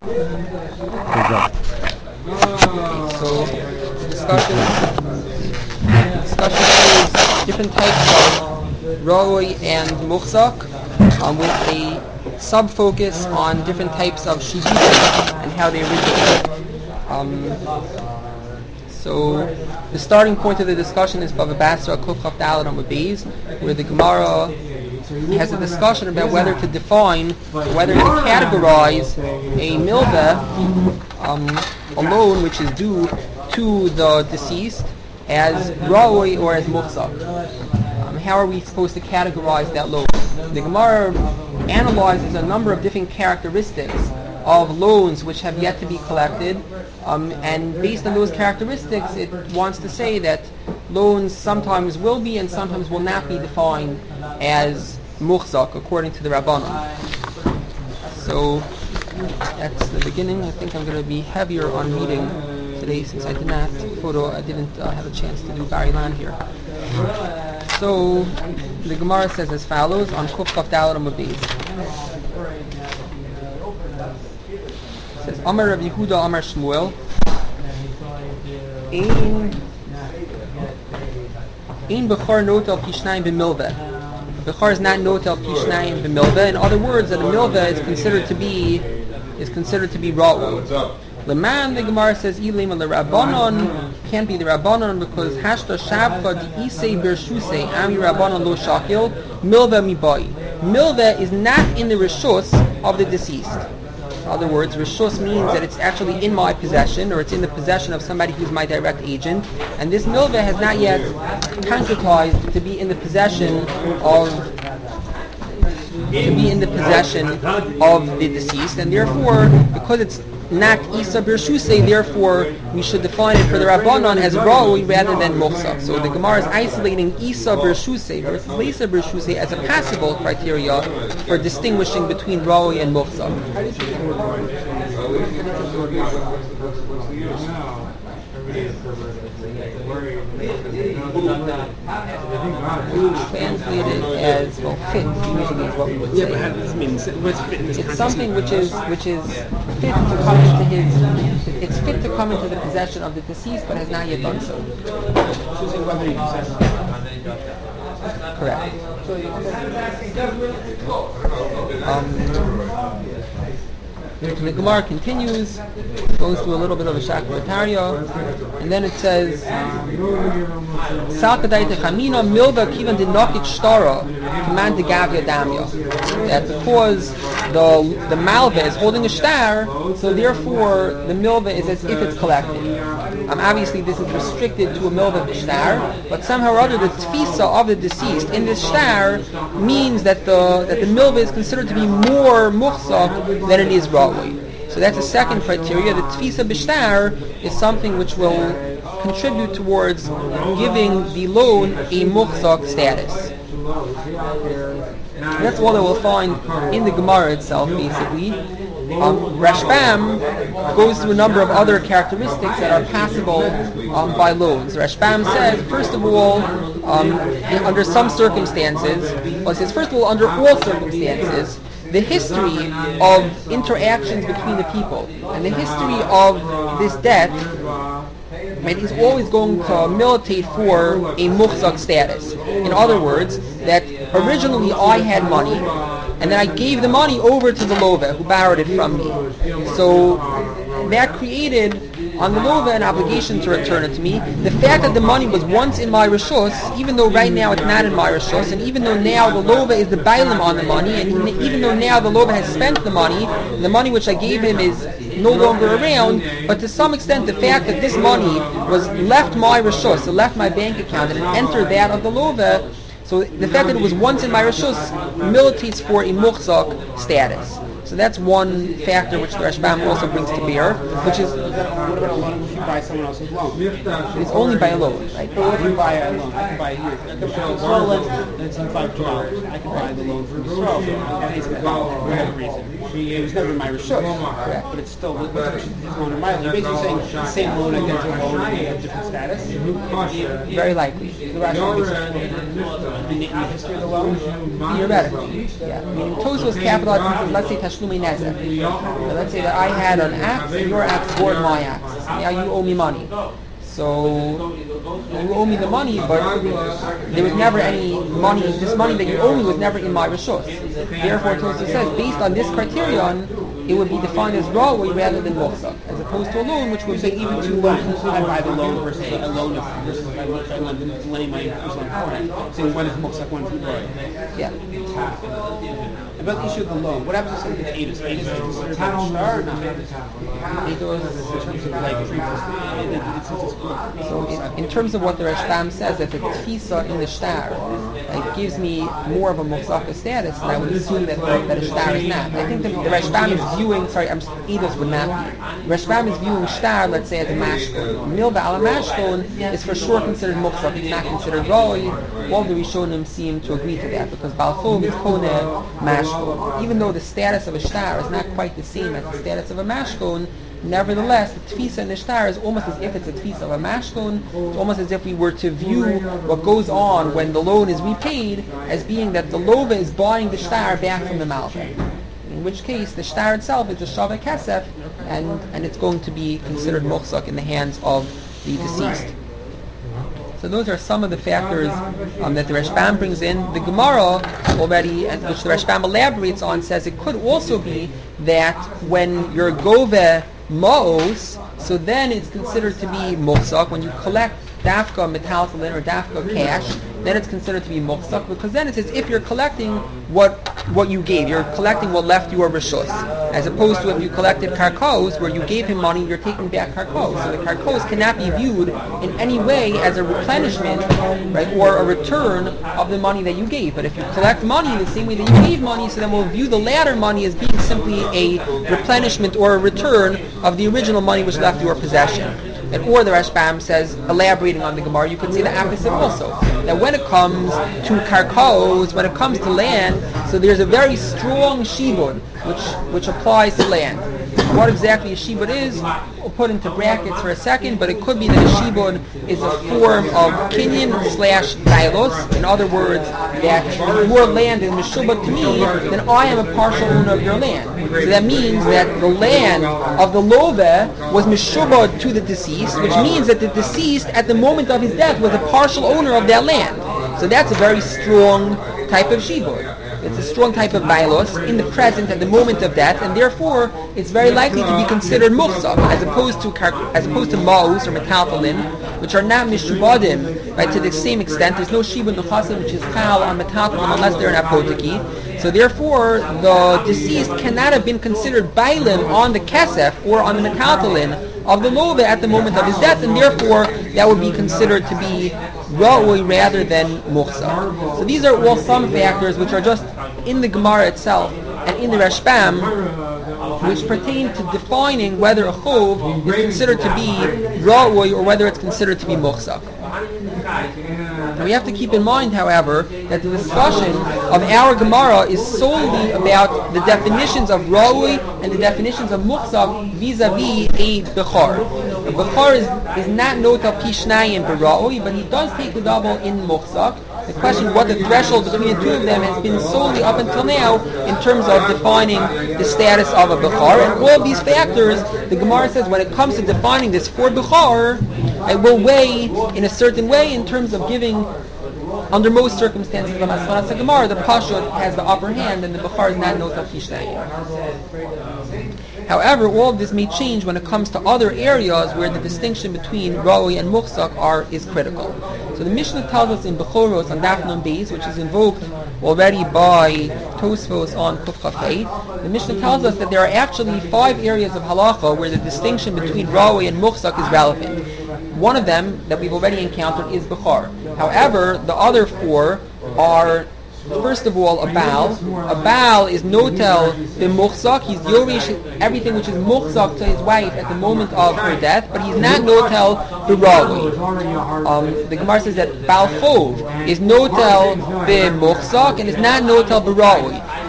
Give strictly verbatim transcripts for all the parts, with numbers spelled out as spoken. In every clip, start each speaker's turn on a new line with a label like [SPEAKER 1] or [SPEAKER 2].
[SPEAKER 1] Good job.
[SPEAKER 2] So, discussion, discussion is different types of Roi and Muchzak, um, with a sub-focus on different types of Shubisa and how they originate. Um, so, the starting point of the discussion is Bava Basra Kuf Chaf Daled Amud Beis, where the Gemara has a discussion about whether to define, whether to categorize a milveh, um, a loan which is due to the deceased, as ra'oi or as muhzak. Um, how are we supposed to categorize that loan? The Gemara analyzes a number of different characteristics of loans which have yet to be collected, um, and based on those characteristics, it wants to say that loans sometimes will be and sometimes will not be defined as muhzak according to the Rabbanon. So that's the beginning. I think I'm going to be heavier on reading today since I did not photo. I didn't uh, have a chance to do Bari Lan here. So the Gemara says as follows on Kuf Chaf Daled Amud Beis. It says Amar Rav Yehuda Amar Shmuel Ein Ein Bechor Notel Pishnayim B'Milveh. Bechor is not Notel Pishnayim B'Milveh. In other words, that a milveh is considered to be is considered to be ra'u. Leman, the Gemara says, Ilim and the Rabbanon can't be the Rabbanon because Hashta Shabcha di Isei Bershusei Ami Rabbanon lo Shakil Milveh Mibai. Milveh is not in the rishus of the deceased. In other words, rishus means that it's actually in my possession, or it's in the possession of somebody who's my direct agent, and this milveh has not yet concretized to be in the possession of to be in the possession of the deceased, and therefore, because it's not Isa Bershusei, therefore we should define it for the Rabbanon as Ra'ui rather than Muhzak. So the Gemara is isolating Isa Bershusei versus Leisa Bershusei as a possible criteria for distinguishing between Ra'ui and Muhzak. Translated as well, fit usually is what we would say.
[SPEAKER 3] Yeah, but how does this mean? What's fit in this
[SPEAKER 2] It's
[SPEAKER 3] context?
[SPEAKER 2] something which is which is fit to come into his. It's fit to come into the possession of the deceased, but has not yet done so. Correct. Um, the Gemara continues, goes through a little bit of a shakvataria, and then it says, "Salkadai techamina milva kivan dinokit shtara command the gavya damya." That because the the malva is holding a star, so therefore the milva is as if it's collected. Um, obviously, this is restricted to a milva b'shtar, but somehow or other, the tfisa of the deceased in this star means that the that the milva is considered to be more muhzak than it is ra'ui. So that's the second criteria. The tfisa b'shtar is something which will contribute towards giving the loan a muhzak status. And that's all that we'll find in the Gemara itself, basically. Um, Rashbam goes through a number of other characteristics that are passable um, by loans. Rashbam says, first of all, um, under some circumstances, well, it says, first of all, under all circumstances, the history of interactions between the people and the history of this debt, right, is always going to militate for a muhzak status. In other words, that originally I had money, and then I gave the money over to the Lova who borrowed it from me. So that created on the Lova an obligation to return it to me. The fact that the money was once in my Rishus, even though right now it's not in my Rishus, and even though now the Lova is the Bailam on the money, and even though now the Lova has spent the money, the money which I gave him is no longer around, but to some extent the fact that this money was left my Rishus, it left my bank account, and it entered that of the Lova, so the fact that it was once in my Rishus militates for a muhzak status. So that's one factor which the Rashbam also brings to bear, which is
[SPEAKER 3] What about if you buy someone else's loan?
[SPEAKER 2] it's only by a loan, right?
[SPEAKER 3] But if you buy a loan, I can buy here. Well, let's, let's say five dollars. I can buy the loan from Yisrael and pays it back for whatever reason. it was never my reshut.
[SPEAKER 2] Correct.
[SPEAKER 3] But it's still what's the his loan or my loan? You're basically saying the same loan identical loan with a different status.
[SPEAKER 2] Very likely.
[SPEAKER 3] The rational in the history of the loan.
[SPEAKER 2] Theoretically, yeah. I mean, Tosfos capitalizes, let's say Tashlumi Nezek. So let's say that I had an axe and your axe bored my axe. Now you owe me money. So you owe me the money, but there was never any money. This money that you owe me was never in my reshus. Therefore, Tosfos says, based on this criterion, it would be defined as rawui rather than muhsak, as opposed to a loan, which would
[SPEAKER 3] So
[SPEAKER 2] be
[SPEAKER 3] even two loans, I buy the loan versus a loan of versus I lend lending money versus loan. So one is muhsak, one is rawui.
[SPEAKER 2] yeah.
[SPEAKER 3] About the issue of the loan, what happens to the Adis? Adis is considered like a star or not?
[SPEAKER 2] It goes
[SPEAKER 3] In terms of like three plus
[SPEAKER 2] So in, in terms of what the Rashbam says, if it's tfisa in the shtar, it gives me more of a muhsaka status, and I would assume that that a shtar is not. I think that the Rashbam is viewing, sorry, I'm Eidos would not be. The Rashbam is viewing shtar, let's say, as a mashkon. Milva ala mashkon is for sure considered muhsak, it's not considered roi. All the Rishonim seem to agree to that, because Balchov is kone mashkon. Even though the status of a shtar is not quite the same as the status of a mashkon, nevertheless, the tfisa in the shtar is almost as if it's a tfisa of a mashkon. It's almost as if we were to view what goes on when the loan is repaid as being that the lova is buying the shtar back from the malva. In which case, the shtar itself is a shaveh kesef, and, and it's going to be considered muhsak in the hands of the deceased. So those are some of the factors um, that the Rashbam brings in. The Gemara already, and which the Rashbam elaborates on, says it could also be that when you're gove ma'os, so then it's considered to be muhsak. When you collect dafka metaltalin or dafka cash, then it's considered to be muhsak, because then it's as if you're collecting what what you gave. You're collecting what left your reshus, as opposed to if you collected karkos, where you gave him money, you're taking back karkos. So the karkos cannot be viewed in any way as a replenishment, right, or a return of the money that you gave. But if you collect money the same way that you gave money, so then we'll view the latter money as being simply a replenishment or a return of the original money which left your possession. And or the Rashbam says, elaborating on the Gemara, you could say the opposite also. That when it comes to karkos, when it comes to land, so there's a very strong shibud which which applies to land. What exactly a shibud is, we'll put into brackets for a second, but it could be that a shibud is a form of kinyan slash bailos. In other words, that your land is meshubad to me, then I am a partial owner of your land. So that means that the land of the love was meshubad to the deceased, which means that the deceased at the moment of his death was a partial owner of that land. So that's a very strong type of shibud. It's a strong type of bailos in the present at the moment of death, and therefore it's very likely to be considered muhsak, as opposed to as opposed to ma'us or metaltalin, which are not mishubadim, right, to the same extent. There's no shibud nechasim which is chal on metaltalin unless they're an apoteki. So therefore, the deceased cannot have been considered bailim on the kesef or on the metaltalin of the lova at the moment of his death, and therefore that would be considered to be ra'ui rather than muhsak. So these are all some factors which are just in the Gemara itself and in the Rashbam, which pertain to defining whether a chov is considered to be ra'ui or whether it's considered to be muhsak. Now we have to keep in mind, however, that the discussion of our Gemara is solely about the definitions of ra'ui and the definitions of muhsak vis-a-vis a bechar. A bechar is, is not nota pishnayim b'ra'ui, but he does take the double in muhsak. The question what the threshold between the two of them has been solely up until now in terms of defining the status of a bechar. And all of these factors, the Gemara says, when it comes to defining this for bechar, it will weigh in a certain way in terms of giving, under most circumstances, the Masmanas Gemara, the Pashut has the upper hand and the Bechar is not nota pishnayim. However, all of this may change when it comes to other areas where the distinction between Ra'ui and Muhsak are is critical. So the Mishnah tells us in Bechoros on Daf Nun Beis, which is invoked already by Tosfos on Kuf Chaf Eight, the Mishnah tells us that there are actually five areas of halacha where the distinction between Ra'ui and Muhsak is relevant. One of them that we've already encountered is Bechar. However, the other four are, first of all, a Baal. A Baal is notel b'muchzak. He's yorish everything which is muchzak to his wife at the moment of her death, but he's not notel b'ra'ui. Um, the Gemara says that Baal Chov is notel b'muchzak and is not notel b'ra'ui.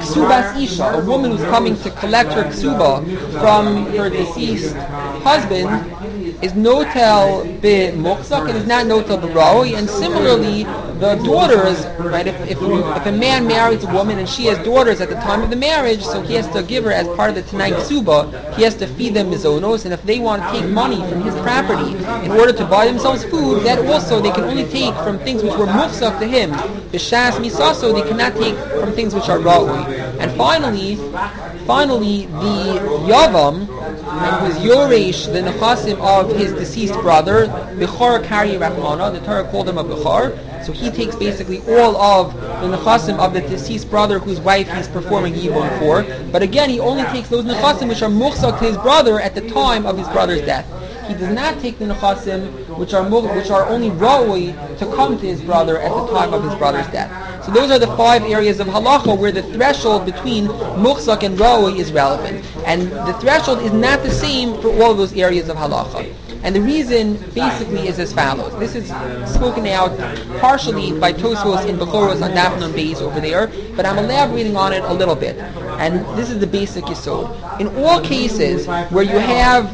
[SPEAKER 2] ksubas isha, a woman who's coming to collect her ksuba from her deceased husband, is notel be muchzak and is not notel b'ra'oi. And similarly, the daughters, right? If, if if a man marries a woman and she has daughters at the time of the marriage, so he has to give her as part of the Tanai Ksuba, he has to feed them mizonos, and if they want to take money from his property in order to buy themselves food, that also they can only take from things which were muchzak to him. B'shas misaso, they cannot take from things which are ra'oi. And finally, finally, the Yavam, who is Yoresh, the Nechasim of his deceased brother, Bechor Kari Rachmana, the Torah called him a Bechor, so he takes basically all of the Nechasim of the deceased brother whose wife he's performing Yibum for, but again, he only takes those Nechasim which are muchzak to his brother at the time of his brother's death. He does not take the Nechasim which are which are only Ra'oi to come to his brother at the time of his brother's death. So those are the five areas of halacha where the threshold between muchzak and ra'oi is relevant. And the threshold is not the same for all of those areas of halacha. And the reason basically is as follows. This is spoken out partially by Tosfos in Bechoros on Daf Nun Beis over there, but I'm elaborating on it a little bit. And this is the basic yisod. In all cases where you have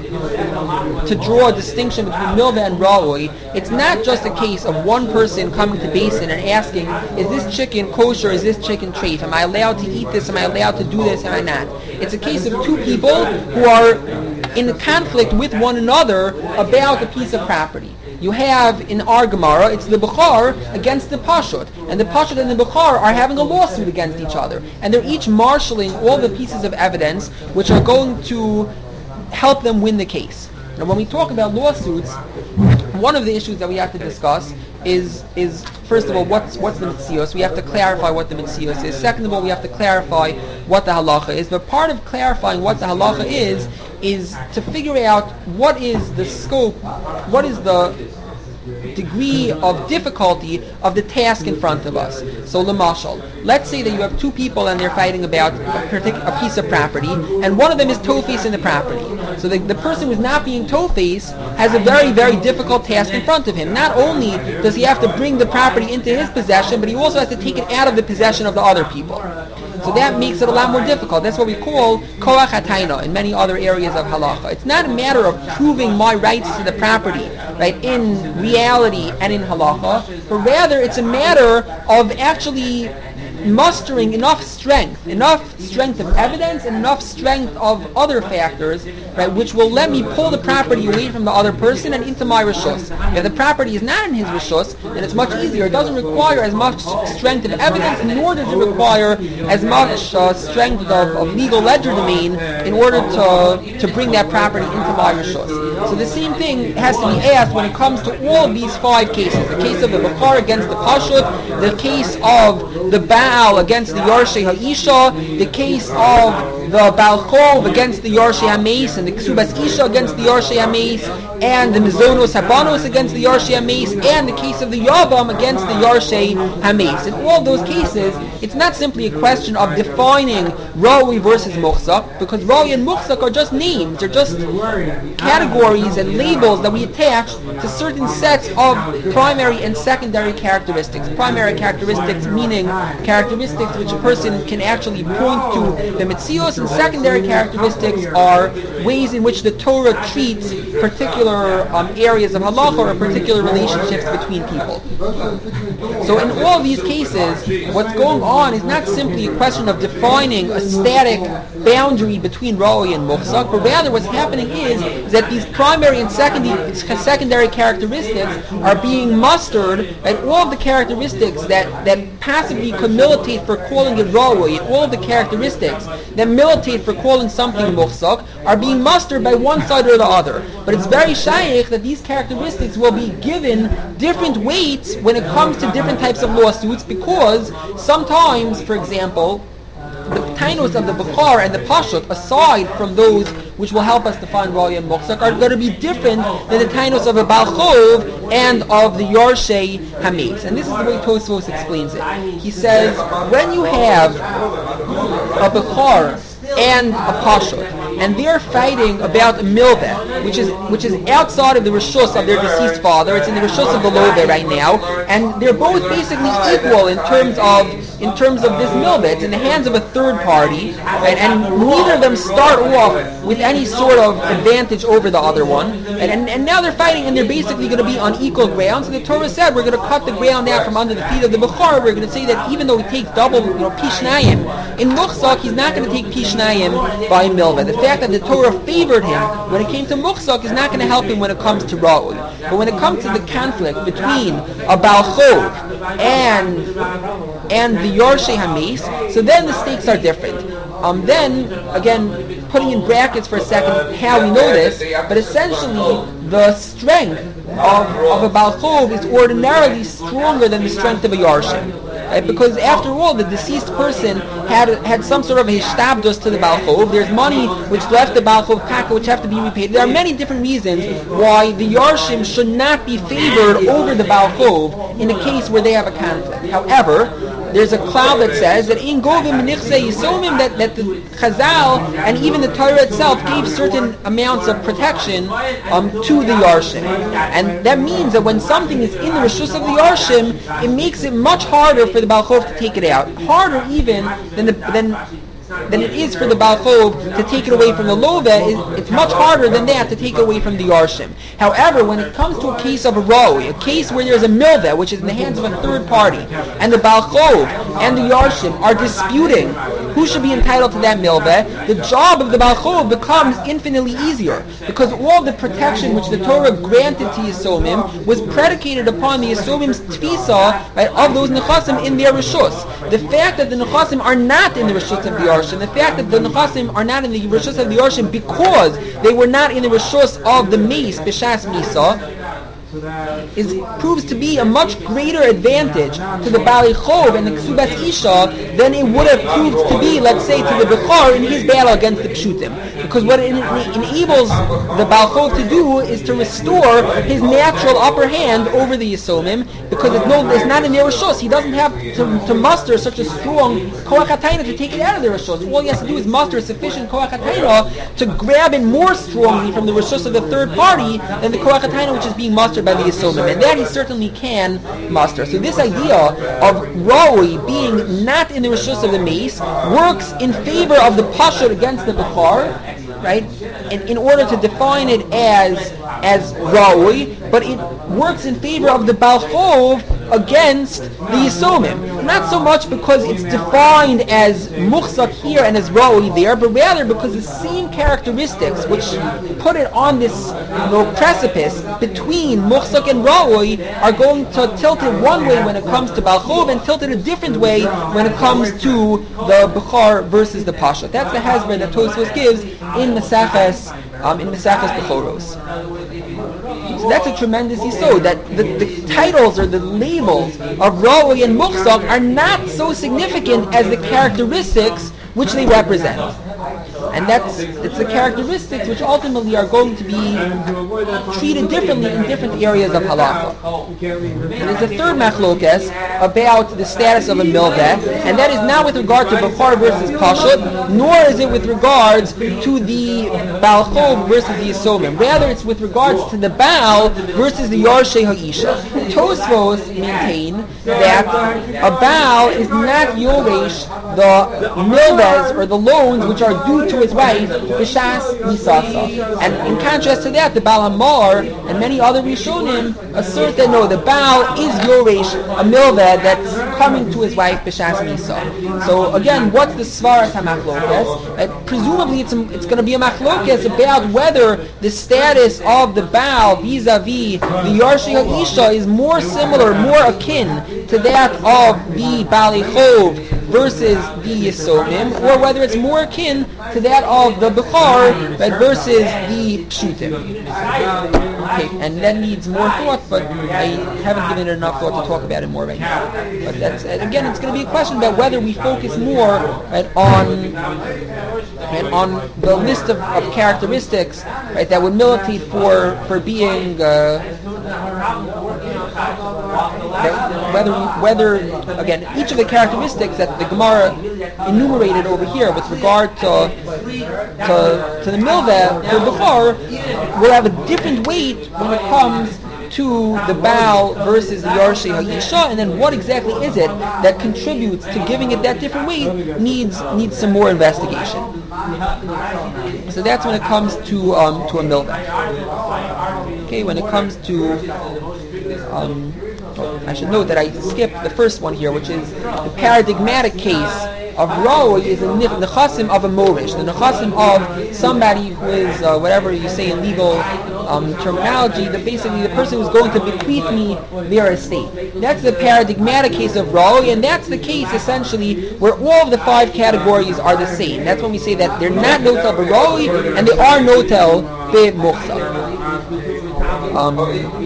[SPEAKER 2] to draw a distinction between milva and ra'oi, it's not just a case of one person coming to Basin and asking, is this chicken kosher, is this chicken treif? Am I allowed to eat this? Am I allowed to do this? Am I not? It's a case of two people who are in conflict with one another about a piece of property. You have in our Gemara, it's the Bechor against the Pashut, and the Pashut and the Bechor are having a lawsuit against each other, and they're each marshalling all the pieces of evidence which are going to help them win the case. Now, when we talk about lawsuits, one of the issues that we have to discuss is, is first of all, what's what's the mitzios? We have to clarify what the mitzios is. Second of all, we have to clarify what the halacha is. But part of clarifying what the halacha is, is to figure out what is the scope, what is the degree of difficulty of the task in front of us. So, lemashal, let's say that you have two people and they're fighting about a, partic- a piece of property, and one of them is tofes in the property. So the, the person who's not being tofes has a very, very difficult task in front of him. Not only does he have to bring the property into his possession, but he also has to take it out of the possession of the other people. So that makes it a lot more difficult. That's what we call koach hataina in many other areas of halacha. It's not a matter of proving my rights to the property, right, in reality and in halacha, but rather it's a matter of actually mustering enough strength, enough strength of evidence and enough strength of other factors, right, which will let me pull the property away from the other person and into my rishus. If the property is not in his rishus, then it's much easier. It doesn't require as much strength of evidence, nor does it require as much uh, strength of, of legal legerdemain in order to to bring that property into my rishus. So the same thing has to be asked when it comes to all of these five cases. The case of the Bechor against the Pashut, the case of the Baal against the Yarshei Ha'isha, the case of the Baal Chov against the Yarshei HaMeis, and the Ksubas Isha against the Yarshei HaMeis, and the Mizonos Habanos against the Yarshei HaMeis, and the case of the Yavam against the Yarshei HaMeis. In all those cases, it's not simply a question of defining Ra'oi versus Muchzak, because Ra'oi and Muchzak are just names, they're just categories and labels that we attach to certain sets of primary and secondary characteristics. Primary characteristics meaning characteristics which a person can actually point to the mitzios, and secondary characteristics are ways in which the Torah treats particular um, areas of halacha or particular relationships between people. So in all these cases, what's going on is not simply a question of defining a static boundary between Ra'oi and Muchzak, but rather what's happening is, is that these primary and secondary, secondary characteristics are being mustered, and all of the characteristics that, that passively could militate for calling it Ra'oi, and all of the characteristics that militate for calling something Muchzak are being mustered by one side or the other. But it's very shaykh that these characteristics will be given different weights when it comes to different types of lawsuits, because sometimes, for example, the tainos of the Bechor and the Pashut, aside from those which will help us define Ra'oi and Muchzak, are going to be different than the tainos of a Baal Chov and of the Yarshei HaMeis. And this is the way Tosfos explains it. He says, when you have a Bechor and a Pashut, and they're fighting about a milveh, which is which is outside of the rishus of their deceased father. It's in the rishus of the love right now, and they're both basically equal in terms of in terms of this milveh. It's in the hands of a third party, right? And neither of them start off with any sort of advantage over the other one, and, and, and now they're fighting, and they're basically going to be on equal ground. So the Torah said, we're going to cut the ground out from under the feet of the Bechor. We're going to say that even though he takes double, you know, Pishnayim, in Muchzak, he's not going to take Pishnayim by milveh. The fact that the Torah favored him when it came to Muchzak is not going to help him when it comes to Ra'ul. But when it comes to the conflict between a Baal Chov and and the Yorshei HaMeis, so then the stakes are different. Um, then, again, putting in brackets for a second how we know this, but essentially the strength of, of a Baal Chov is ordinarily stronger than the strength of a Yarshim. Right? Because after all, the deceased person had had some sort of a hishtabdus to the Baal Chov. There's money which left the Baal Chov kaka which have to be repaid. There are many different reasons why the Yarshim should not be favored over the Baal Chov in a case where they have a conflict. However, there's a cloud that says that in Govim Nichse Yisomim that, that the Chazal and even the Torah itself gave certain amounts of protection um, to the Yarshim. And that means that when something is in the Rishus of the Yarshim, it makes it much harder for the Baal Chov to take it out. Harder even than the than than it is for the Baal Chov to take it away from the Loveh. It's much harder than that to take it away from the Yarshim. However, when it comes to a case of a Roi, a case where there's a Milveh, which is in the hands of a third party, and the Baal Chov and the Yarshim are disputing who should be entitled to that Milveh, the job of the Baal Chov becomes infinitely easier, because all the protection which the Torah granted to Yisomim was predicated upon the Yisomim's tfisa, right, of those Nechasim in their Rishus. The fact that the Nechasim are not in the Rishus of the Yarshim, the fact that the Nechasim are not in the Rishus of the Yarshim because they were not in the Rishus of the Meis, B'Shas Misa, is proves to be a much greater advantage to the Bali Chov and the Ksubas Isha than it would have proved to be, let's say, to the Bechor in his battle against the Pshutim. Because what it enables the Baal Chov to do is to restore his natural upper hand over the Yisomim, because it's, no, it's not in their Rishos. He doesn't have to, to muster such a strong Koach HaTaina to take it out of their Rishos. All he has to do is muster sufficient Koach HaTaina to grab it more strongly from the Rishos of the third party than the Koach HaTaina which is being mustered by the Yisomim, and that he certainly can muster. So this idea of Roi being not in the Rishus of the Meis works in favor of the Pashut against the Bechor, right? In, in order to define it as as Roi, but it works in favor of the Baal Chov against the Yisomim. Not so much because it's defined as Muchzak here and as Roi there, but rather because the same characteristics which put it on this, you know, precipice between Muchzak and Roi are going to tilt it one way when it comes to Baal Chov and tilt it a different way when it comes to the Bechor versus the Pasha. That's the hasbara that Tosfos gives in Maseches um, in Maseches Bechoros. So that's a tremendous yisod, that the, the titles or the labels of Roi and Muchzak are not so significant as the characteristics which they represent. And that's it's the characteristics which ultimately are going to be treated differently in different areas of halacha. And there's a third machlokes about the status of a milveh, and that is not with regard to Bechor versus Pashut, nor is it with regards to the Baal Chov versus the Yisomim. Rather, it's with regards to the Baal versus the Yarshei Ha'isha. Tosfos maintain that a Baal is not Yoresh the milvehs or the loans which are due to his wife, B'Shas Misasa. And in contrast to that, the Baal Hamar and many other Rishonim assert that no, the Baal is Yoresh, a milveh that's coming to his wife, B'Shas Misa. So again, what's the Svaras HaMachlokes? Uh, presumably it's, a, it's going to be a Machlokes about whether the status of the Baal vis-a-vis the Yarshei Ha'isha is more similar, more akin to that of the Bali Chov versus the Yisomim, or whether it's more akin to that of the Bechor right, versus the Pshutim. Okay, and that needs more thought, but I haven't given it enough thought to talk about it more right now. But that's again, it's going to be a question about whether we focus more right, on right, on the list of, of characteristics right, that would militate for for being uh, that, whether whether again each of the characteristics that the Gemara enumerated over here with regard to to, to the milveh for Bechor will have a different weight when it comes to the Baal versus the Yarshei HaIsha, and then what exactly is it that contributes to giving it that different weight needs needs some more investigation. So that's when it comes to um, to a milveh. Okay, when it comes to um, oh, I should note that I skipped the first one here, which is the paradigmatic case of Roi is the nechasim of a morish, the nechasim of somebody who is, uh, whatever you say in legal um, terminology, that basically the person who's going to bequeath me their estate. That's the paradigmatic case of Roi, and that's the case essentially where all of the five categories are the same. That's when we say that they're not notel b'Roi, and they are notel b'Muchsa. Um,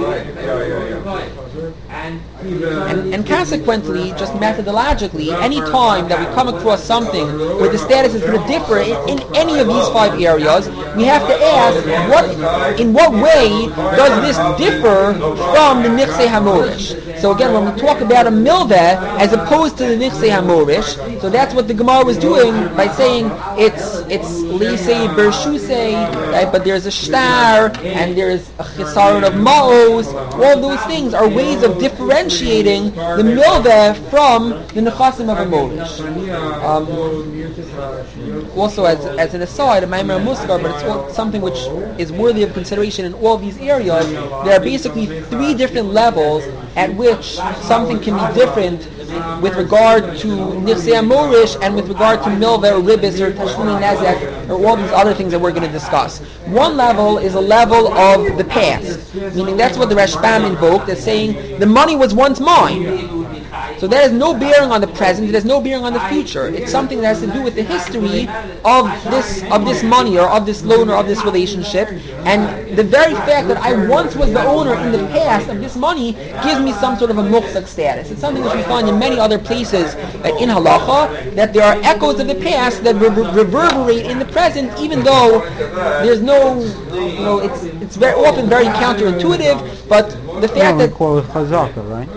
[SPEAKER 2] And, and consequently, just methodologically, any time that we come across something where the status is going to differ in, in any of these five areas, we have to ask, what, in what way does this differ from the Nichsei HaMorish? So again, when we talk about a milveh as opposed to the Nichsei HaMorish, so that's what the Gemara was doing by saying it's it's Lisei Bershusei, right? But there's a shtar and there's a chisaron of ma'os. All those things are ways of differentiating the milveh from the nechasim of a morish. Um, also, as as an aside, a maimer muskar, but it's all, something which is worthy of consideration in all these areas. There are basically three different levels at which something can be different with regard to Nichsei HaMorish and with regard to milveh or ribis or tashlumi nezek or all these other things that we're going to discuss. One level is a level of the past, meaning that's what the Rashbam invoked as saying the money was once mine. So that has no bearing on the present, it has no bearing on the future. It's something that has to do with the history of this of this money or of this loan or of this relationship. And the very fact that I once was the owner in the past of this money gives me some sort of a muhsak status. It's something which we find in many other places in halacha, that there are echoes of the past that re- reverberate in the present, even though there's no, you know, it's it's very often very counterintuitive, but the fact
[SPEAKER 1] no,
[SPEAKER 2] that...
[SPEAKER 1] we call it chazaka, right?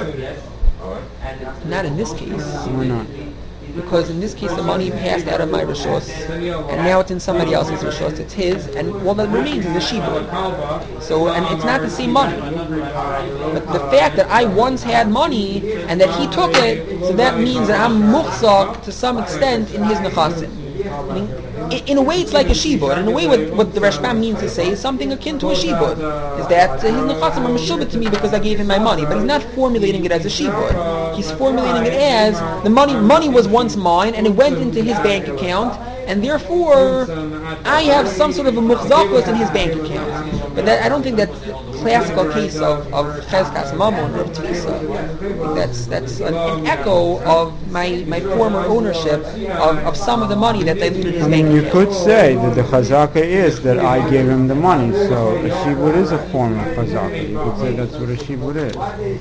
[SPEAKER 2] Not in this case.
[SPEAKER 1] Why not?
[SPEAKER 2] Because in this case the money passed out of my rishos, and now it's in somebody else's rishos. It's his, and all that remains is the shibud. So, and it's not the same money. But the fact that I once had money and that he took it, so that means that I'm muchzak to some extent in his nechasim. I mean, in a way it's like a shibud. In a way what, what the Rashbam means to say is something akin to a shibud. Is that uh, his nechasim are meshubed to me because I gave him my money. But he's not formulating it as a shibud. He's formulating it as the money money was once mine and it went into his bank account, and therefore I have some sort of a muchzakos in his bank account. But that, I don't think that's the classical case of, of chezkas mamon or tfisa. I think that's that's an, an echo of my, my former ownership of, of some of the money that diluted his
[SPEAKER 1] I
[SPEAKER 2] bank
[SPEAKER 1] mean, you
[SPEAKER 2] account.
[SPEAKER 1] could say that the chazaka is that I gave him the money, so a shibud is a form of chazaka. You could say that's what a shibud is.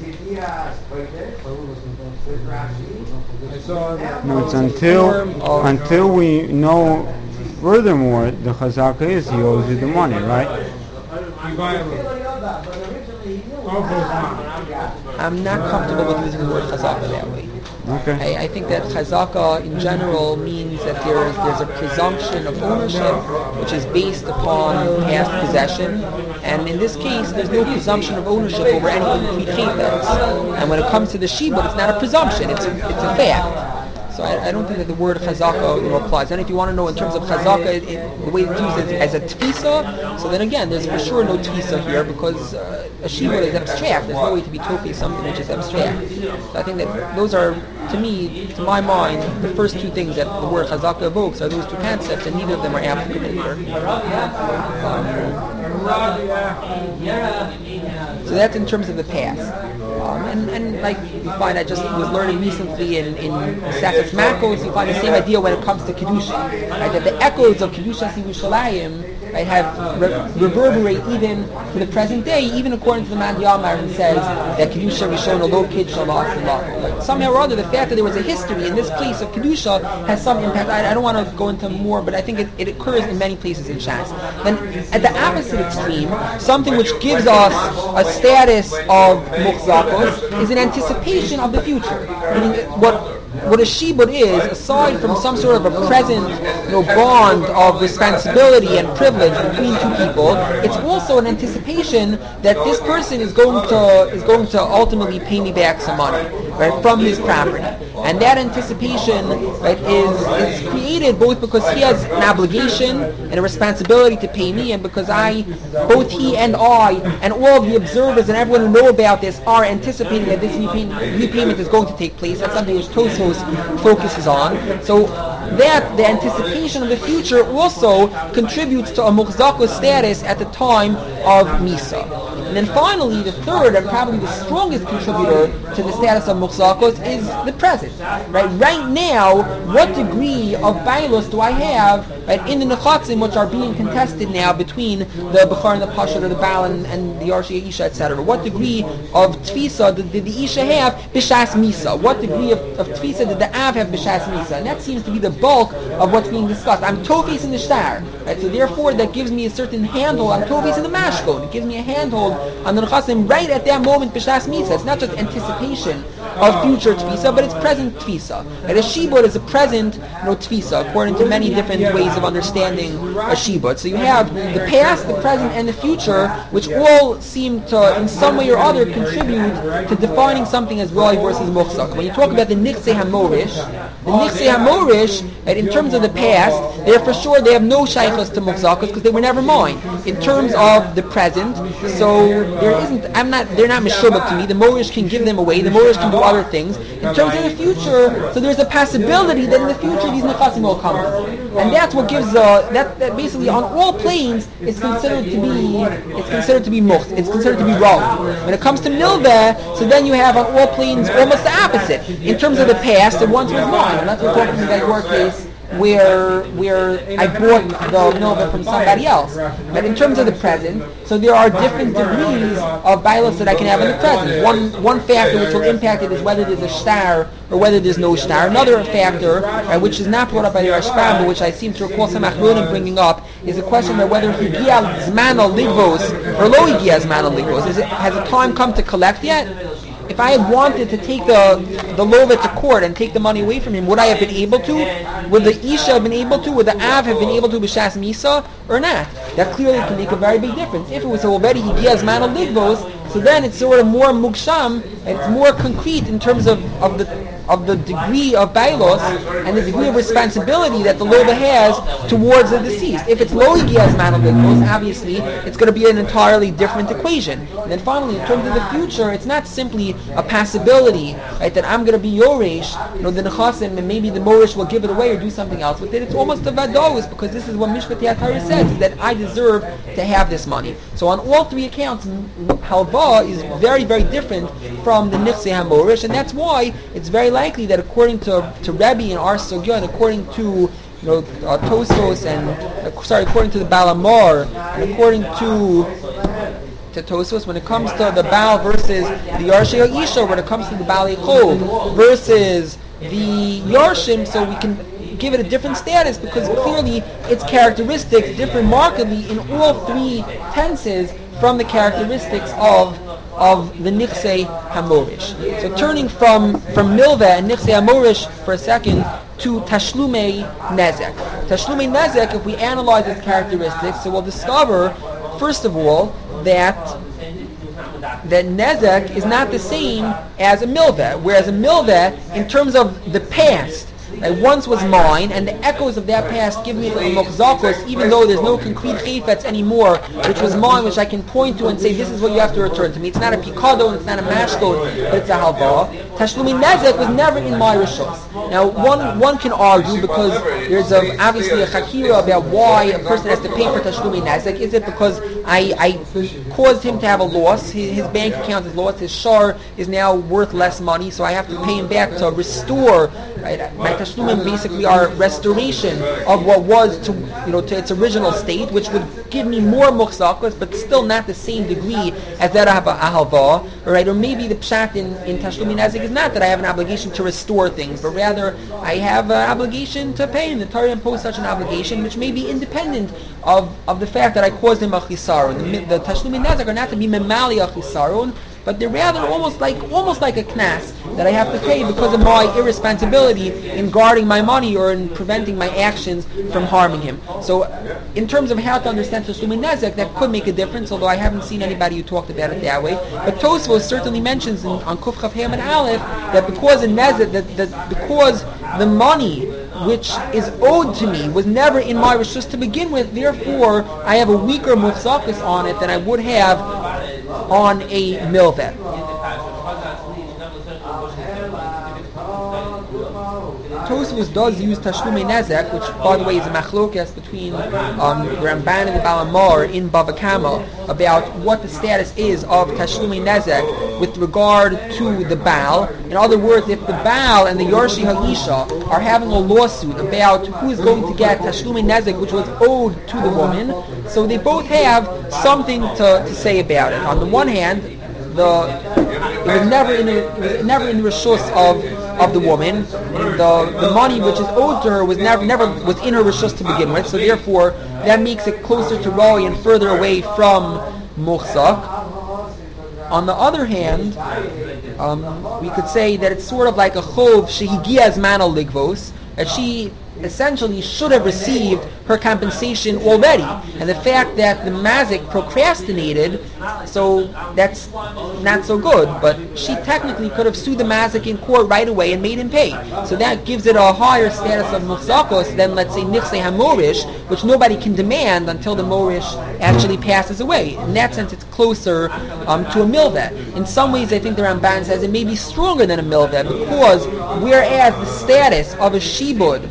[SPEAKER 1] No, it's until until we know furthermore the chazaka is he owes you the money, right?
[SPEAKER 2] I'm not comfortable with using the word chazaka that way.
[SPEAKER 1] Okay.
[SPEAKER 2] I, I think that chazaka in general means that there's there's a presumption of ownership which is based upon past possession, and in this case there's no presumption of ownership over any concrete chaytas. And when it comes to the shibud, it's not a presumption; it's a, it's a fact. So I, I don't think that the word chazaka, you know, applies. And if you want to know in terms of chazaka, it, it, the way it's used is as a tfisa, so then again, there's for sure no tfisa here because uh, a shibud is abstract. There's no way to be topi something which is abstract. So I think that those are, to me, to my mind, the first two things that the word chazaka evokes are those two concepts, and neither of them are applicable here. Um, so that's in terms of the past. Um, and, and like you find, I just was learning recently in in Safetz Makos, you find the same idea when it comes to kedusha, right? That the echoes of kedusha Yerushalayim, right, have re- reverberate even to the present day, even according to the Man Yamar, who says that kedusha rishon lo kid shalas like somehow or other the fact that there was a history in this place of kedusha has some impact. I, I don't want to go into more, but I think it, it occurs in many places in Shas. Then at the opposite extreme, something which gives us a status of muchzakos is an anticipation of the future. Meaning what what a shibud is, aside from some sort of a present, you know, bond of responsibility and privilege between two people, it's also an anticipation that this person is going to is going to ultimately pay me back some money, right, from his property. And that anticipation, right, is is created both because he has an obligation and a responsibility to pay me, and because I, both he and I, and all of the observers and everyone who know about this are anticipating that this repayment, repayment is going to take place. That's something which Tosfos focuses on. So that the anticipation of the future also contributes to a muchzakos status at the time of Misa. And then finally, the third and probably the strongest contributor to the status of muchzakos is the present. Right? Right now, what degree of bailus do I have, right, in the nechatzim which are being contested now between the Bechar and the Pasha, or the Baal and, and the Yarshia Isha, et cetera? What degree of tfisa did, did the Isha have b'shas Misa? What degree of, of tfisa did the Av have b'shas Misa? And that seems to be the bulk of what's being discussed. I'm tofis in the shtar, right? So therefore, that gives me a certain handle. I'm tofis in the mashkon. It gives me a handhold on the nechasim right at that moment b'shas Misa. It's not just anticipation of future tfisa, but it's present tfisa. Right? A shibud is a present, you know, tfisa, according to many different ways of understanding a shibud. So you have the past, the present, and the future, which all seem to, in some way or other, contribute to defining something as Roi versus Muchzak. When you talk about the Nichsei HaMorish, the Nichsei HaMorish, right, in terms of the past, they're for sure, they have no shaykhos to Muchzakas because they were never mine. In terms of the present, so there isn't, I'm not, they're not mishubak to me. The Morish can give them away, the Morish can do other things. In terms of the future, so there's a possibility that in the future these nechasim will come. And that's what gives, uh, that, that basically on all planes, it's considered to be, it's considered to be mucht, it's considered to be wrong. When it comes to milveh, so then you have on all planes almost the opposite. In terms of the past, it once was mine. And that's what we're talking about your case, where where I bought the milveh from somebody else. But in terms of the present, so there are different degrees of bailus that I can have in the present. One one factor which will impact it is whether there's a shtar or whether there's no shtar. Another factor, uh, which is not brought up by the Rashbam, but which I seem to recall some achronim bringing up, is the question of whether higia zmana ligvos or lo higia zmana ligvos. Is it, has the time come to collect yet? If I had wanted to take the the lova to court and take the money away from him, would I have been able to? Would the Isha have been able to? Would the Av have been able to b'shas Misa or not? That clearly can make a very big difference. If it was already Higias Mana Ligvos, so then it's sort of more mugsham, it's more concrete in terms of, of the of the degree of bailos and the degree of responsibility that the lova has towards the deceased. If it's lo Higias Mana Ligvos, obviously it's going to be an entirely different equation. And then finally, in terms of the future, it's not simply a possibility, right, that I'm going to be Yoresh, you know, the Nechasim, and maybe the Morish will give it away or do something else with it. It's almost a Vados, because this is what Mishpat Yatara says, is that I deserve to have this money. So on all three accounts, Halva is very, very different from the Nichsei HaMorish, and that's why it's very likely that according to, to Rebbe and our Sugya, and according to, you know, uh, Tosfos, and, uh, sorry, according to the Balamar, and according to to Tosfos, when it comes to the Baal versus the Yarshia Isha, when it comes to the Baal Echov versus the Yarshim, so we can give it a different status because clearly its characteristics differ markedly in all three tenses from the characteristics of of the Nichsei HaMorish. So turning from, from Milveh and Nichsei HaMorish for a second to Tashlumei Nezek. Tashlumei Nezek, if we analyze its characteristics, so we'll discover, first of all, that that Nezek is not the same as a Milveh, whereas a Milveh, in terms of the past, that once was mine, and the echoes of that past give me the Mochzakos, even though there's no concrete chayfetz anymore, which was mine, which I can point to and say, this is what you have to return to me. It's not a pikado, it's not a mashkod, but it's a halva. Tashlumi Nezek was never in my rishos. Now, one one can argue, because there's a, obviously a chakira about why a person has to pay for Tashlumi Nezek. Is it because I, I caused him to have a loss, his, his bank account is lost, his shar is now worth less money, so I have to pay him back to restore, right? My Tashlumim basically are restoration of what was to, you know, to its original state, which would give me more muchzakos, but still not the same degree as that of a halva, right? Or maybe the pshat in, in Tashlumi Nezek is not that I have an obligation to restore things, but rather I have an obligation to pay, and the Torah imposed such an obligation, which may be independent of, of the fact that I caused him a chisaron. The, the Tashlumi Nezek are not to be memali a chisaron, but they're rather almost like almost like a knas that I have to pay because of my irresponsibility in guarding my money or in preventing my actions from harming him. So, in terms of how to understand Tashlumi Nezek, that could make a difference, although I haven't seen anybody who talked about it that way. But Tosfos certainly mentions in, on Kuf Chaf Ham and Aleph that because in Nezek, that, that because the money which is owed to me was never in my rishus to begin with, therefore I have a weaker mufzakus on it than I would have on a milvet. Tosfos does use Tashlumei Nezek, which, by the way, is a machlokas between um, Ramban and the Balamar in Bava Kama about what the status is of Tashlumei Nezek with regard to the Baal. In other words, if the Baal and the Yarshi Ha'isha are having a lawsuit about who is going to get Tashlumei Nezek, which was owed to the woman, so they both have something to, to say about it. On the one hand, the it was never in a, it was never in the rishus of of the woman. The the money which is owed to her was never never was in her rishus to begin with. So therefore, that makes it closer to Roi and further away from Muchzak. On the other hand, um, we could say that it's sort of like a chov shehigias mana ligvos, that she essentially should have received her compensation already, and the fact that the mazik procrastinated, so that's not so good, but she technically could have sued the mazik in court right away and made him pay, so that gives it a higher status of muchzakos than, let's say, nichsei hamorish, which nobody can demand until the morish actually passes away. In that sense, it's closer um, to a milvet. In some ways, I think the Ramban says it may be stronger than a milvet, because whereas the status of a shibud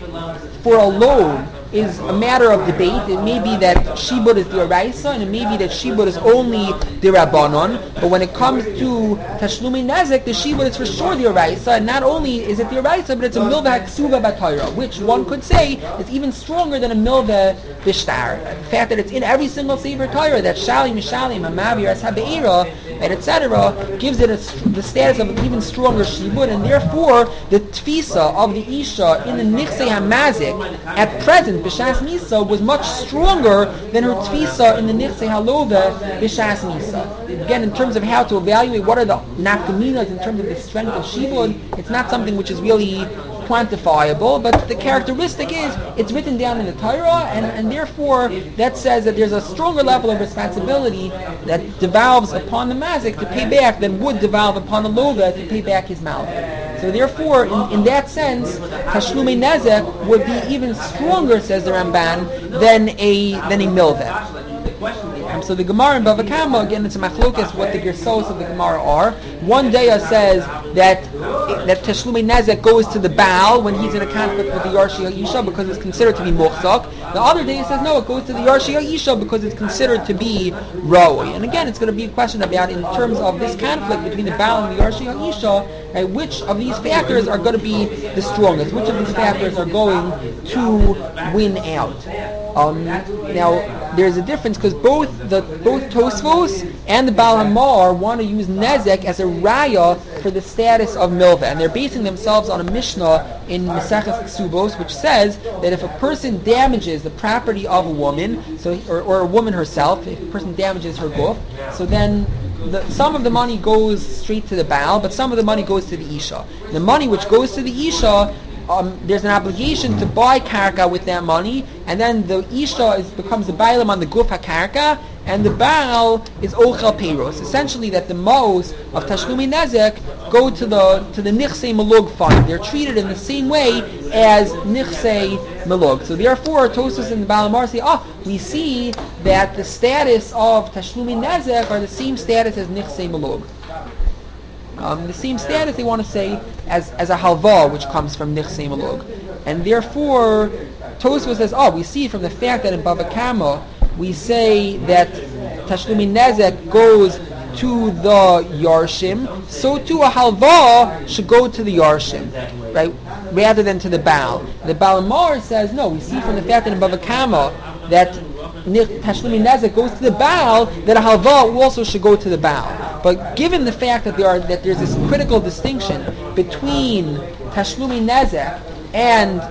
[SPEAKER 2] for a loan is a matter of debate. It may be that shibud is the oraisa, and it may be that shibud is only the rabbanon. But when it comes to tashlumi nezek, the shibud is for sure the oraisa, and not only is it the oraisa, but it's a milveh ksuva batayra, which one could say is even stronger than a milveh bishtar. The fact that it's in every single sefer Torah, that shalim, shalim, amavir, ashabeira, and et cetera, gives it a, the status of an even stronger shibud, and therefore the tfisa of the isha in the nichsei hamazik at present b'shas misa was much stronger than her tfisa in the nichsei halove b'shas misa. Again, in terms of how to evaluate what are the nafkaminas in terms of the strength of shibud, it's not something which is really quantifiable, but the characteristic is it's written down in the Torah, and, and therefore that says that there's a stronger level of responsibility that devolves upon the mazik to pay back than would devolve upon the lova to pay back his mouth. So therefore, in, in that sense, tashlumei nezek would be even stronger, says the Ramban, than a than a milveh. Um, so the Gemara in Bava Kama, again, it's a machlokas what the gersos of the Gemara are. One daya says that that tashlumei nezek goes to the Baal when he's in a conflict with the Yarshi Ha'isha because it's considered to be muchzak. The other daya says no, it goes to the Yarshi Ha'isha because it's considered to be roi. And again, it's going to be a question about, in terms of this conflict between the Baal and the Yarshi Ha'isha, right, which of these factors are going to be the strongest? Which of these factors are going to win out? Um, now, there's a difference because both the both Tosfos and the Baal Hamar want to use nezek as a raya for the status of milveh, and they're basing themselves on a Mishnah in Maseches Ksubos, which says that if a person damages the property of a woman, so or, or a woman herself, if a person damages her guf, so then The, some of the money goes straight to the Baal, but some of the money goes to the Isha. The money which goes to the Isha, um, there's an obligation to buy karka with that money, and then the Isha is, becomes the Bailam on the Guf HaKarka, and the Baal is Ochel Peiros. Essentially, that the Mos of Tashlumei Nezek go to the to the Nichsei Malug fund. They're treated in the same way as Nichsei Malug. So therefore, Tosfos and the Baal Hamar say, oh, we see that the status of Tashlumei Nezek are the same status as Nichsei Malug. Um, the same status, they want to say, as as a halva, which comes from Nichsei Malug. And therefore, Tosfos says, oh, we see from the fact that in Bava Kama, we say that Tashlumei Nezek goes to the Yarshim, so too a halva should go to the Yarshim, right, rather than to the Baal. The Baal Hamar says, no, we see from the fact that in Bava Kama that Tashlumei Nezek goes to the Baal, that a halva also should go to the Baal. But given the fact that there are that there's this critical distinction between Tashlumei Nezek and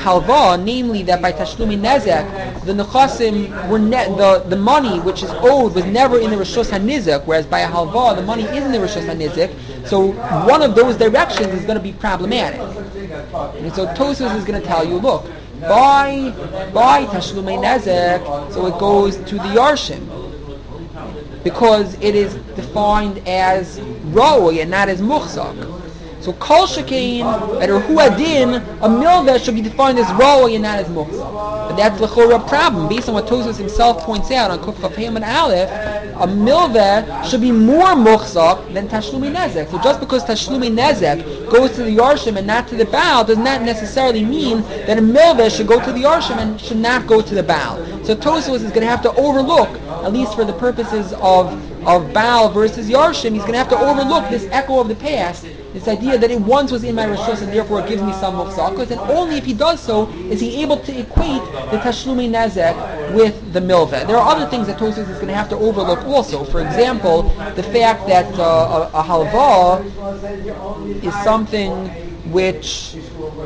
[SPEAKER 2] halva, namely that by tashlumi nezek, the nechasim were ne- the the money which is owed was never in the rishus hanizek, whereas by a halva the money is in the rishus hanizek. So one of those directions is going to be problematic. And so Tosfos is going to tell you, look, by by tashlumi nezek, so it goes to the yarshim, because it is defined as roi and not as muchzak. So kol shekain at hu adin, a milveh should be defined as roi and not as muchzak. But that's the chora problem. Based on what Tosfos himself points out on Kuf Chaf Hem and Aleph, a milveh should be more muchzak than tashlumi nezek. So just because tashlumi nezek goes to the yarshim and not to the baal does not necessarily mean that a milveh should go to the yarshim and should not go to the baal. So Tosfos is going to have to overlook, at least for the purposes of of Baal versus Yarshim, he's going to have to overlook this echo of the past, this idea that it once was in my Rishus and therefore it gives me some Mufsakas, and only if he does so is he able to equate the Tashlumi Nezek with the Milveh. There are other things that Tosfos is going to have to overlook also. For example, the fact that uh, a, a halva is something which,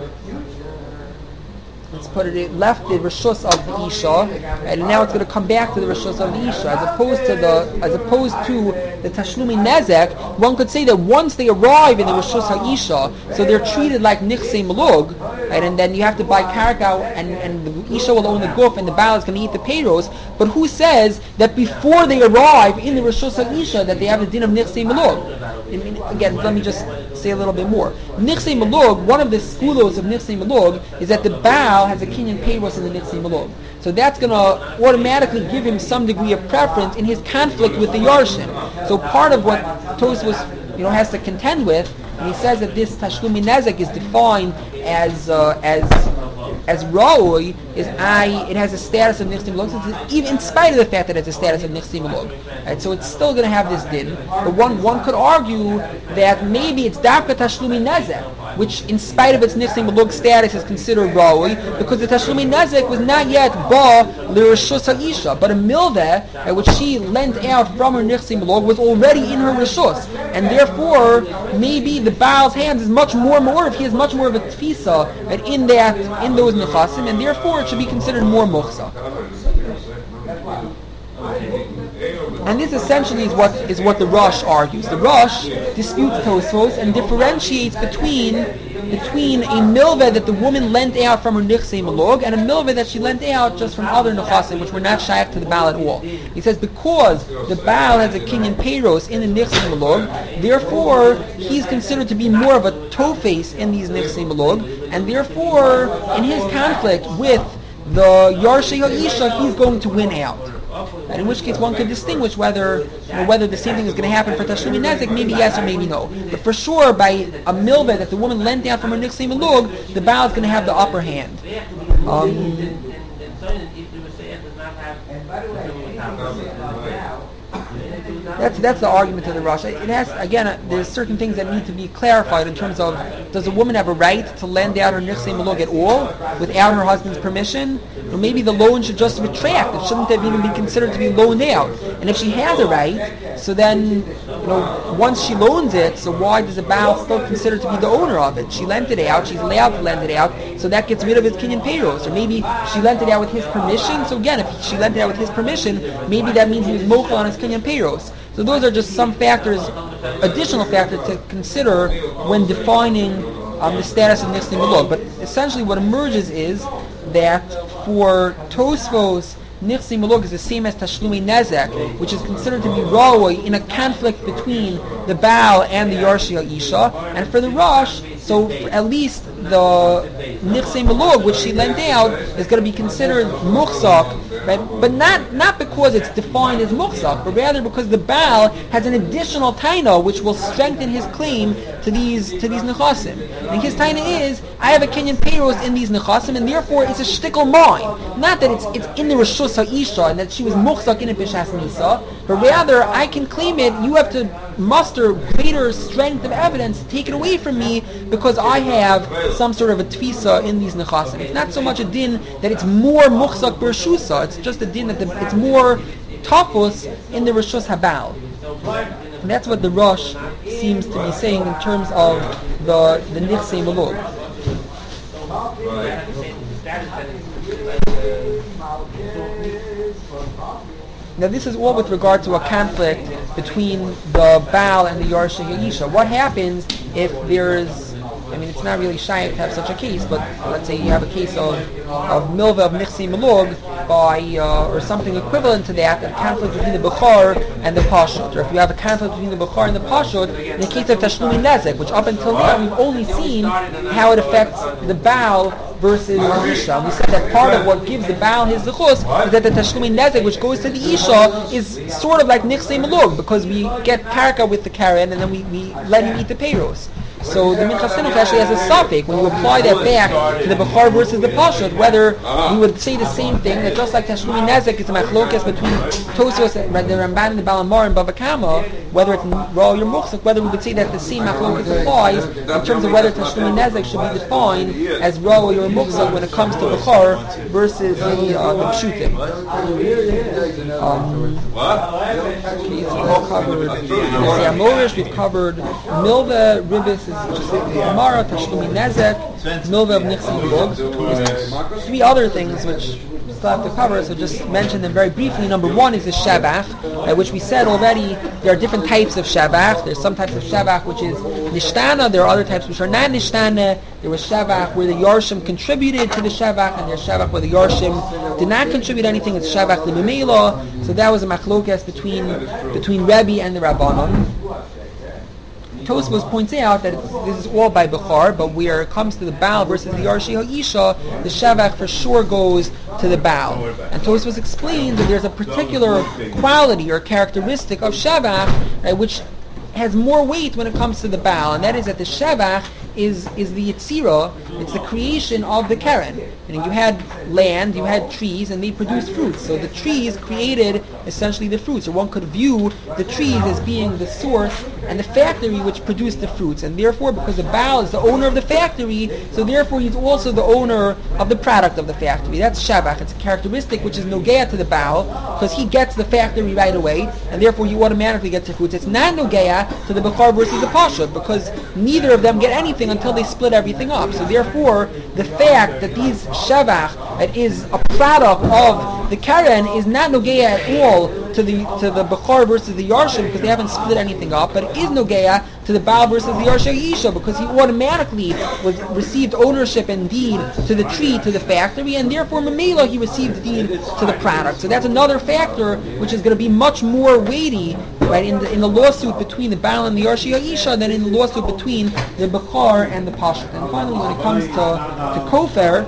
[SPEAKER 2] let's put it, left the rishus of the isha, and now it's going to come back to the rishus of the isha, as opposed to the as opposed to the tashlumi nezek. One could say that once they arrive in the rishus ha'isha, so they're treated like nichsei malug, right? And then you have to buy karka, and and the isha will own the guf, and the baal is going to eat the peiros. But who says that before they arrive in the rishus ha'isha that they have the din of nichsei malug? I mean, again, let me just say a little bit more. Nichsei malug, one of the skulos of nichsei malug is that the baal has a kinyan peiros in the nichsei malug. So that's going to automatically give him some degree of preference in his conflict with the yarshim. So part of what Tosfos, you know, has to contend with, and he says that this tashlumi nezek is defined as uh, as as roi, is I. It has a status of nichsei malug, even in spite of the fact that it's a status of nichsei malug. Right? So it's still going to have this din. But one one could argue that maybe it's dafka tashlumi nezek, which in spite of its nichsei malug status is considered roi, because the tashlumi nezek was not yet ba l'rishus ha'isha, but a milveh, uh, which she lent out from her nichsei malug, was already in her rishus, and therefore maybe the baal's hands is much more more if he has much more of a tfisa right, in that in those nechasim, and therefore it should be considered more muchzak. And this essentially is what is what the Rosh argues. The Rosh disputes Tosfos and differentiates between between a milveh that the woman lent out from her nichsei malug and a milveh that she lent out just from other nechasim, which were not shaykh to the Baal at all. He says because the Baal has a kinyan peiros in the nichsei malug, therefore he's considered to be more of a tofes in these nichsei malug, and therefore in his conflict with the yarshei ha'isha, he's going to win out. And in which case one could distinguish whether you know, whether the same thing is going to happen for tashlumi nezek, maybe yes or maybe no. But for sure, by a milveh that the woman lent out from her nichsei malug, the baal is going to have the upper hand. Um, That's that's the argument of the Rosh. It has again. Uh, there's certain things that need to be clarified in terms of: does a woman have a right to lend out her nichsei malug at all without her husband's permission? Or maybe the loan should just retract. It shouldn't have even been considered to be loaned out. And if she has a right, so then you know once she loans it, so why does the baal still consider to be the owner of it? She lent it out. She's allowed to lend it out. So that gets rid of his kinyan peiros. Or maybe she lent it out with his permission. So again, if she lent it out with his permission, maybe that means he was mochel on his kinyan peiros. So those are just some factors, additional factors to consider when defining um, the status of nichsei malug. But essentially what emerges is that for Tosfos, nichsei malug is the same as tashlumi nezek, which is considered to be roi in a conflict between the baal and the yarshei ha'isha. And for the Rosh, so for at least the nichsei malug, which she lent out, is going to be considered muchzak, right? But not not because it's defined as muchzak, but rather because the baal has an additional taina which will strengthen his claim to these to these nechasim. And his taina is, I have a kinyan peiros in these nechasim, and therefore it's a shtickle mine. Not that it's it's in the rishus ha'isha and that she was muchzak in a bishas nisa, but rather I can claim it. You have to muster greater strength of evidence to take it away from me because I have some sort of a tfisa in these nechasim. It's not so much a din that it's more muchzak b'rshusa. It's just a din that the, it's more tafus in the rishus habal. And that's what the Rosh seems to be saying in terms of the the nichsei malug. Now this is all with regard to a conflict between the Baal and the Yarsha Ya'isha. What happens if there's, I mean, it's not really shy to have such a case, but let's say you have a case of, of Milva of Nichsi Melog by, uh, or something equivalent to that, a conflict between the Bukhar and the Pashut. Or if you have a conflict between the Bukhar and the Pashut, in the case of Tashlumi Nezek, which up until now we've only seen how it affects the Baal versus the Isha. We said that part of what gives the Baal his Zechus is that the Tashlumi Nezek, which goes to the Isha, is sort of like Nichsi Melog, because we get Karka with the Karen and then we, we let him eat the Peiros. So the Minchas Chinuch actually has a suffix when you apply that back to the Bukhar versus the Pashut, whether we would say the same thing, that just like Tashlumi Nezek is a machlokes between Tosfos, the Ramban and the Balamar and Bava Kama, whether it's Ra or Muchzak, whether we would say that the same machlokes applies in terms of whether Tashlumi Nezek should be defined as Ra or Muchzak when it comes to Bukhar versus the, uh, the Pshutim. Um, okay, so we've covered Amorish, we've covered Milva, Ribis is just the Gemara, Tashlumi Nezek, Milva of Nichsi Melog. There's three other things which we still have to cover, so just mention them very briefly. Number one is the Shabach, uh, which we said already there are different types of Shabach. There's some types of Shabach which is Nishtana, there are other types which are not Nishtana. There was Shabach where the Yarshim contributed to the Shabach, and there's Shabach where the Yarshim did not contribute anything. It's Shabach L'Mimela. So that was a machlokes between between Rebbe and the Rabbanon. Tosfos points out that it's, this is all by Bukhar, but where it comes to the Baal versus the Yarshi Ha'isha, the Shavach for sure goes to the Baal. And Tosfos explained that there's a particular quality or characteristic of Shavach, right, which has more weight when it comes to the Baal, and that is that the Shavach is is the Yitzira, it's the creation of the Karen. You know, you had land, you had trees, and they produced fruits. So the trees created essentially the fruits. Or one could view the trees as being the source and the factory which produced the fruits. And therefore, because the Baal is the owner of the factory, so therefore he's also the owner of the product of the factory. That's Shabach. It's a characteristic which is Nogea to the Baal, because he gets the factory right away, and therefore you automatically get the fruits. It's not Nogea to the Bukhar versus the Pashut, because neither of them get anything until they split everything up. So therefore, the fact that these Shavach that is a product of the Karen is not Nogea at all to the to the Bukhar versus the Yarshim, because they haven't split anything up, but it is Nogea to the Baal versus the Yarsha Yisha, because he automatically was received ownership and deed to the tree, to the factory, and therefore Mamela he received deed to the product. So that's another factor which is going to be much more weighty, right, in the in the lawsuit between the Baal and the Yarsha Yisha than in the lawsuit between the Bukhar and the Pashut. And finally, when it comes to to Kofer,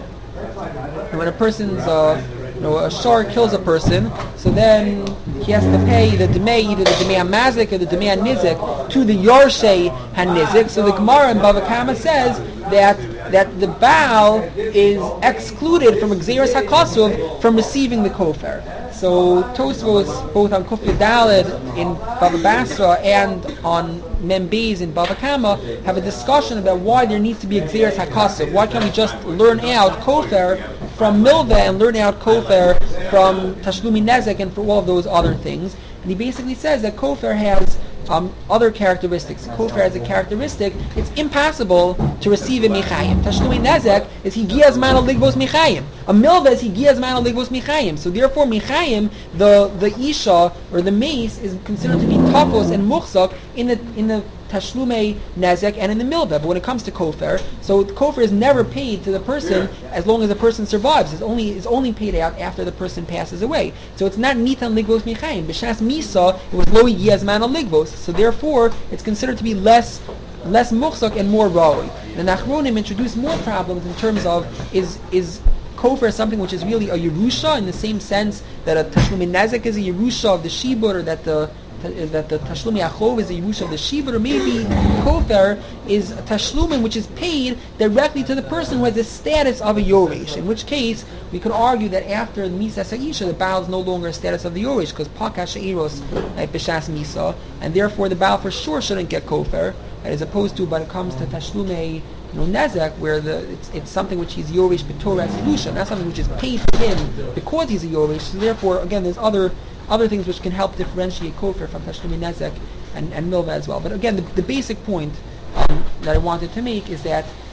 [SPEAKER 2] when a person's uh, you know, a shar kills a person, so then he has to pay the demei, either the demei hamazik or the demei hanizik, to the yarshe hanizik. So the Gemara in Bava Kama says that that the Baal is excluded from Gzeras HaKasuv from receiving the Kofer. So Tosfos, both on Kuf Yadalid in Bava Basra and on Membeis in Bava Kama, have a discussion about why there needs to be a Gzeras HaKasuv. Why can't we just learn out Kofer from Milva and learn out Kofer from Tashlumi Nezek and for all of those other things? And he basically says that Kofer has um, other characteristics. Kofer has a characteristic, it's impossible to receive a Michayim. Tashlumi Nezek is Higiaz Mana Ligvos Michayim. A Milva is Higiaz Mana Ligvos Michayim. So therefore Michayim, the, the Isha, or the mace, is considered to be Tafos and Muchzak in the in the Tashlume Nezek and in the Milva. But when it comes to Kofer, so Kofer is never paid to the person as long as the person survives. It's only is only paid out after the person passes away. So it's not Nitan Ligvos Michayim. B'Shas Misa, it was Lo Yigiaz Mana Ligvos. So therefore, it's considered to be less less Muchzak and more Rawi. The Nachronim introduced more problems in terms of is is Kofer something which is really a Yerusha in the same sense that a Tashlumi Nezek is a Yerusha of the Shibur, or that the that the Tashlumi Achov is a Yerusha of the Shibur, or maybe Kofer is a Tashlumin which is paid directly to the person who has the status of a Yoresh, in which case we could argue that after the Misa Sa'isha, the Baal is no longer a status of the Yoresh, because Pakash Eiros at B'Shas Misa, and therefore the Baal for sure shouldn't get Kofer, as opposed to when it comes to Tashlume you know, Nezek, where the it's, it's something which he's Yoresh B'Torah Solution, not something which is paid to him because he's a Yoresh. So therefore, again, there's other other things which can help differentiate Kofer from Tashlumi Nezek and, and Milva as well. But again, the, the basic point um, that I wanted to make is that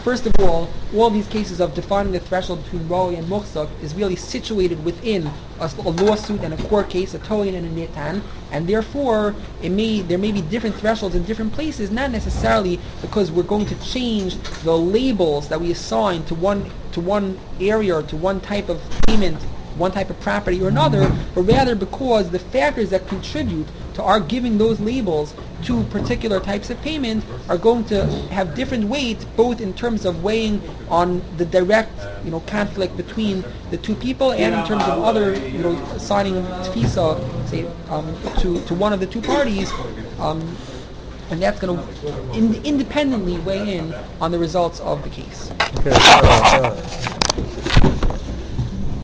[SPEAKER 2] first of all, all these cases of defining the threshold between Roi and Muhsak is really situated within a, a lawsuit and a court case, a Toyin and a Netan, and therefore it may there may be different thresholds in different places, not necessarily because we're going to change the labels that we assign to one to one area or to one type of payment, one type of property or another, but rather because the factors that contribute to our giving those labels to particular types of payment are going to have different weight, both in terms of weighing on the direct, you know, conflict between the two people, and in terms of other, you know, assigning tfisa, say, um, to to one of the two parties, um, and that's going to in, independently weigh in on the results of the case.
[SPEAKER 1] Okay, so, uh,